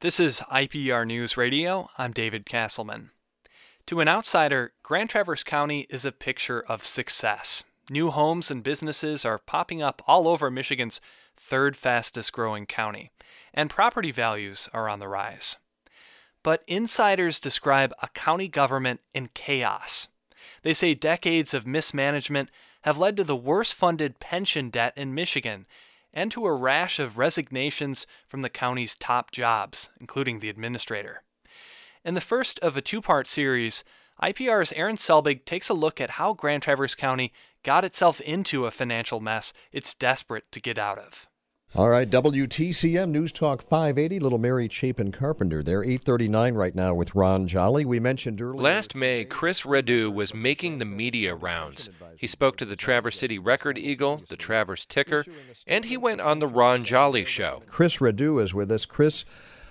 This is IPR News Radio. I'm David Castleman. To an outsider, Grand Traverse County is a picture of success. New homes and businesses are popping up all over Michigan's third fastest growing county, and property values are on the rise. But insiders describe a county government in chaos. They say decades of mismanagement have led to the worst funded pension debt in Michigan and to a rash of resignations from the county's top jobs, including the administrator. In the first of a two-part series, IPR's Aaron Selbig takes a look at how Grand Traverse County got itself into a financial mess it's desperate to get out of. All right, WTCM News Talk 580, Little Mary Chapin Carpenter there, 8:39 right now with Ron Jolly. We mentioned earlier. Last May, Chris Redu was making the media rounds. He spoke to the Traverse City Record Eagle, the Traverse Ticker, and he went on the Ron Jolly Show. Chris Redu is with us. Chris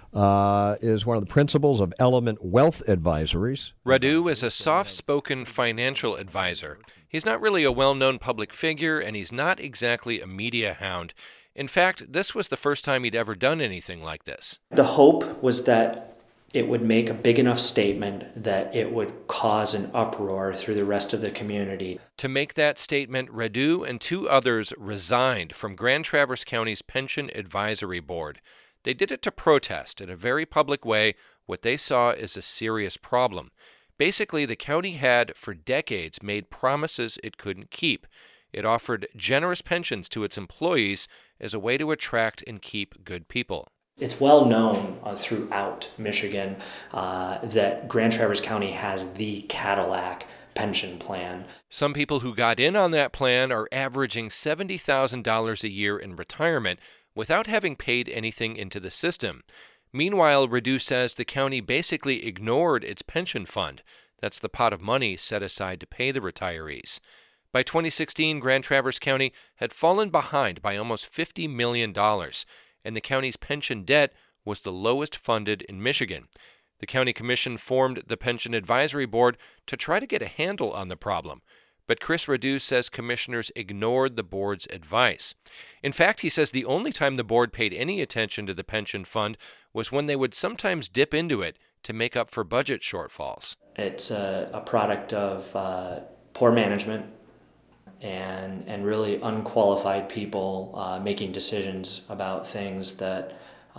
is one of the principals of Element Wealth Advisories. Redu is a soft-spoken financial advisor. He's not really a well-known public figure, and he's not exactly a media hound. In fact, this was the first time he'd ever done anything like this. The hope was that it would make a big enough statement that it would cause an uproar through the rest of the community. To make that statement, Redu and two others resigned from Grand Traverse County's Pension Advisory Board. They did it to protest in a very public way what they saw as a serious problem. Basically, the county had, for decades, made promises it couldn't keep. It offered generous pensions to its employees as a way to attract and keep good people. It's well known throughout Michigan that Grand Traverse County has the Cadillac pension plan. Some people who got in on that plan are averaging $70,000 a year in retirement without having paid anything into the system. Meanwhile, Redu says the county basically ignored its pension fund. That's the pot of money set aside to pay the retirees. By 2016, Grand Traverse County had fallen behind by almost $50 million, and the county's pension debt was the lowest funded in Michigan. The county commission formed the Pension Advisory Board to try to get a handle on the problem, but Chris Redu says commissioners ignored the board's advice. In fact, he says the only time the board paid any attention to the pension fund was when they would sometimes dip into it to make up for budget shortfalls. It's a product of poor management and really unqualified people making decisions about things that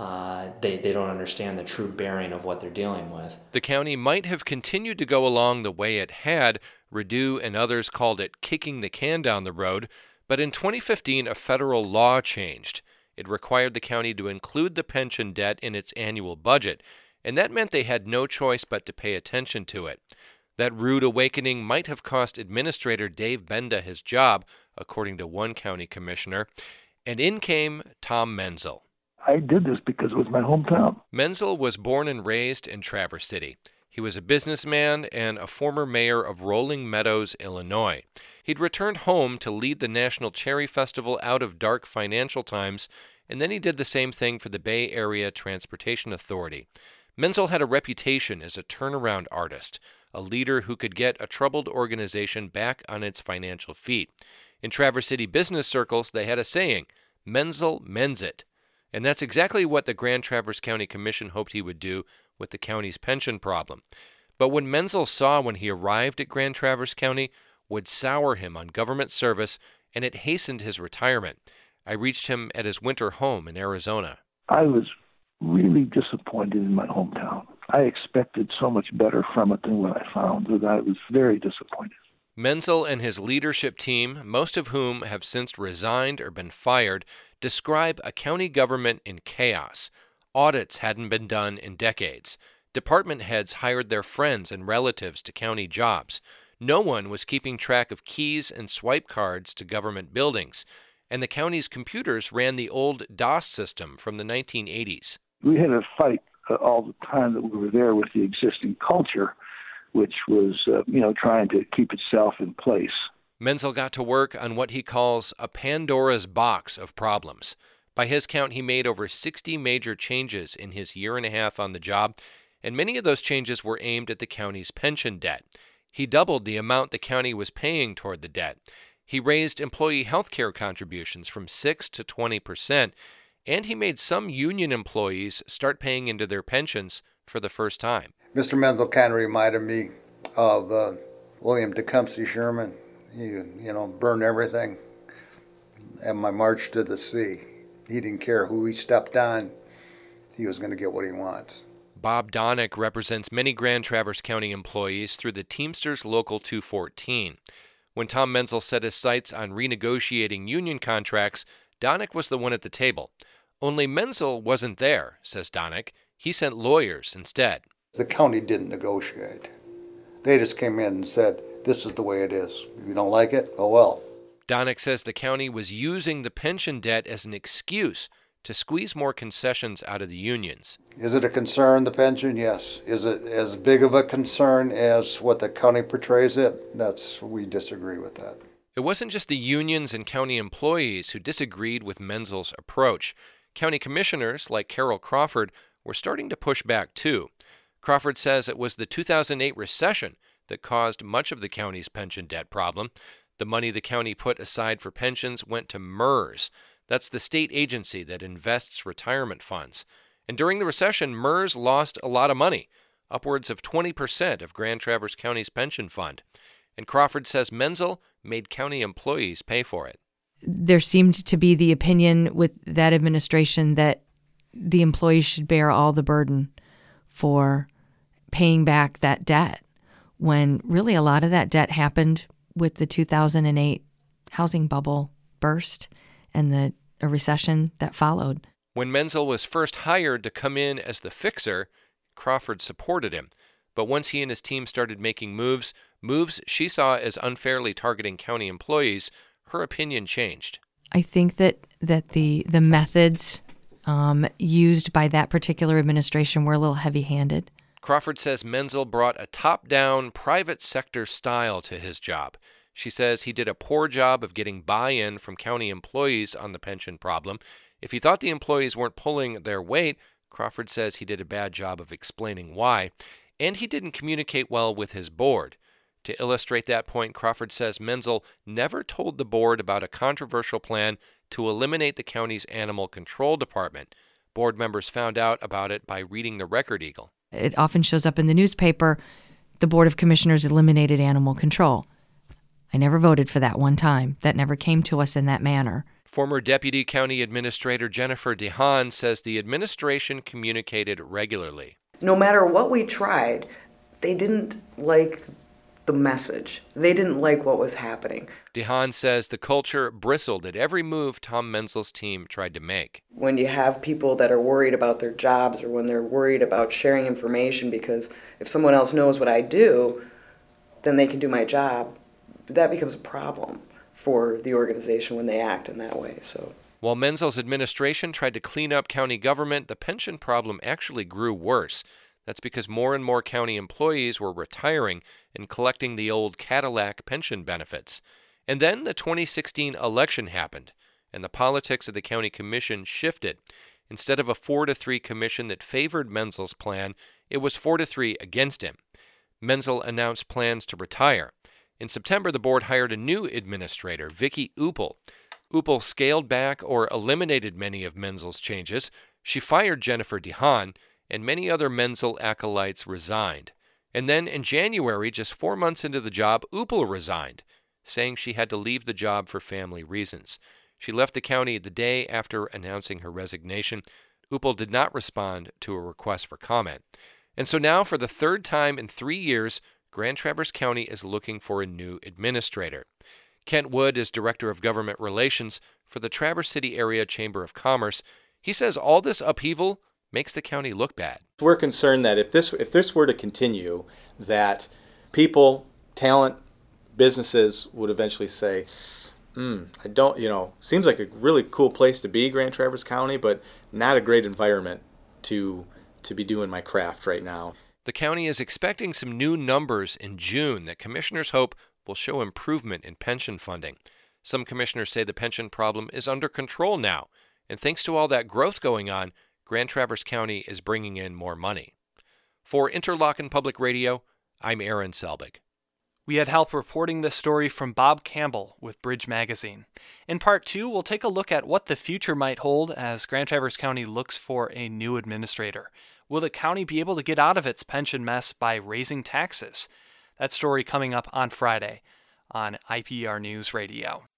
they don't understand the true bearing of what they're dealing with. The county might have continued to go along the way it had. Redu and others called it kicking the can down the road, but in 2015 a federal law changed. It required the county to include the pension debt in its annual budget, and that meant they had no choice but to pay attention to it. That rude awakening might have cost Administrator Dave Benda his job, according to one county commissioner, and in came Tom Menzel. I did this because it was my hometown. Menzel was born and raised in Traverse City. He was a businessman and a former mayor of Rolling Meadows, Illinois. He'd returned home to lead the National Cherry Festival out of dark financial times, and then he did the same thing for the Bay Area Transportation Authority. Menzel had a reputation as a turnaround artist, a leader who could get a troubled organization back on its financial feet. In Traverse City business circles, they had a saying, Menzel mends it. And that's exactly what the Grand Traverse County Commission hoped he would do with the county's pension problem. But what Menzel saw when he arrived at Grand Traverse County would sour him on government service, and it hastened his retirement. I reached him at his winter home in Arizona. I was really disappointed in my hometown. I expected so much better from it than what I found, and I was very disappointed. Menzel and his leadership team, most of whom have since resigned or been fired, describe a county government in chaos. Audits hadn't been done in decades. Department heads hired their friends and relatives to county jobs. No one was keeping track of keys and swipe cards to government buildings. And the county's computers ran the old DOS system from the 1980s. We had a fight all the time that we were there with the existing culture, which was, trying to keep itself in place. Menzel got to work on what he calls a Pandora's box of problems. By his count, he made over 60 major changes in his year and a half on the job, and many of those changes were aimed at the county's pension debt. He doubled the amount the county was paying toward the debt. He raised employee health care contributions from 6 to 20%, and he made some union employees start paying into their pensions for the first time. Mr. Menzel kind of reminded me of William Tecumseh Sherman. You know, burn everything at my march to the sea. He didn't care who he stepped on. He was going to get what he wants. Bob Donick represents many Grand Traverse County employees through the Teamsters Local 214. When Tom Menzel set his sights on renegotiating union contracts, Donick was the one at the table. Only Menzel wasn't there, says Donick. He sent lawyers instead. The county didn't negotiate. They just came in and said, this is the way it is. If you don't like it, oh well. Donick says the county was using the pension debt as an excuse to squeeze more concessions out of the unions. Is it a concern, the pension? Yes. Is it as big of a concern as what the county portrays it? We disagree with that. It wasn't just the unions and county employees who disagreed with Menzel's approach. County commissioners, like Carol Crawford, were starting to push back too. Crawford says it was the 2008 recession that caused much of the county's pension debt problem. The money the county put aside for pensions went to MERS. That's the state agency that invests retirement funds. And during the recession, MERS lost a lot of money, upwards of 20% of Grand Traverse County's pension fund. And Crawford says Menzel made county employees pay for it. There seemed to be the opinion with that administration that the employees should bear all the burden for paying back that debt, when really a lot of that debt happened with the 2008 housing bubble burst and a recession that followed. When Menzel was first hired to come in as the fixer, Crawford supported him. But once he and his team started making moves she saw as unfairly targeting county employees, her opinion changed. I think that the methods used by that particular administration were a little heavy-handed. Crawford says Menzel brought a top-down, private sector style to his job. She says he did a poor job of getting buy-in from county employees on the pension problem. If he thought the employees weren't pulling their weight, Crawford says he did a bad job of explaining why. And he didn't communicate well with his board. To illustrate that point, Crawford says Menzel never told the board about a controversial plan to eliminate the county's animal control department. Board members found out about it by reading the Record Eagle. It often shows up in the newspaper, the Board of Commissioners eliminated animal control. I never voted for that one time. That never came to us in that manner. Former Deputy County Administrator Jennifer DeHaan says the administration communicated regularly. No matter what we tried, they didn't like the message. They didn't like what was happening. DeHaan says the culture bristled at every move Tom Menzel's team tried to make. When you have people that are worried about their jobs or when they're worried about sharing information because if someone else knows what I do, then they can do my job, that becomes a problem for the organization when they act in that way. So, while Menzel's administration tried to clean up county government, the pension problem actually grew worse. That's because more and more county employees were retiring and collecting the old Cadillac pension benefits. And then the 2016 election happened, and the politics of the county commission shifted. Instead of a 4-3 commission that favored Menzel's plan, it was 4-3 against him. Menzel announced plans to retire. In September, the board hired a new administrator, Vicki Uppel. Uppel scaled back or eliminated many of Menzel's changes. She fired Jennifer DeHaan, and many other Menzel acolytes resigned. And then in January, just 4 months into the job, Uppel resigned, saying she had to leave the job for family reasons. She left the county the day after announcing her resignation. Uppel did not respond to a request for comment. And so now, for the third time in 3 years, Grand Traverse County is looking for a new administrator. Kent Wood is Director of Government Relations for the Traverse City Area Chamber of Commerce. He says all this upheaval makes the county look bad. We're concerned that if this were to continue, that people, talent, businesses would eventually say, I don't, seems like a really cool place to be, Grand Traverse County, but not a great environment to be doing my craft right now. The county is expecting some new numbers in June that commissioners hope will show improvement in pension funding. Some commissioners say the pension problem is under control now, and thanks to all that growth going on, Grand Traverse County is bringing in more money. For Interlochen Public Radio, I'm Aaron Selbig. We had help reporting this story from Bob Campbell with Bridge Magazine. In Part 2, we'll take a look at what the future might hold as Grand Traverse County looks for a new administrator. Will the county be able to get out of its pension mess by raising taxes? That story coming up on Friday on IPR News Radio.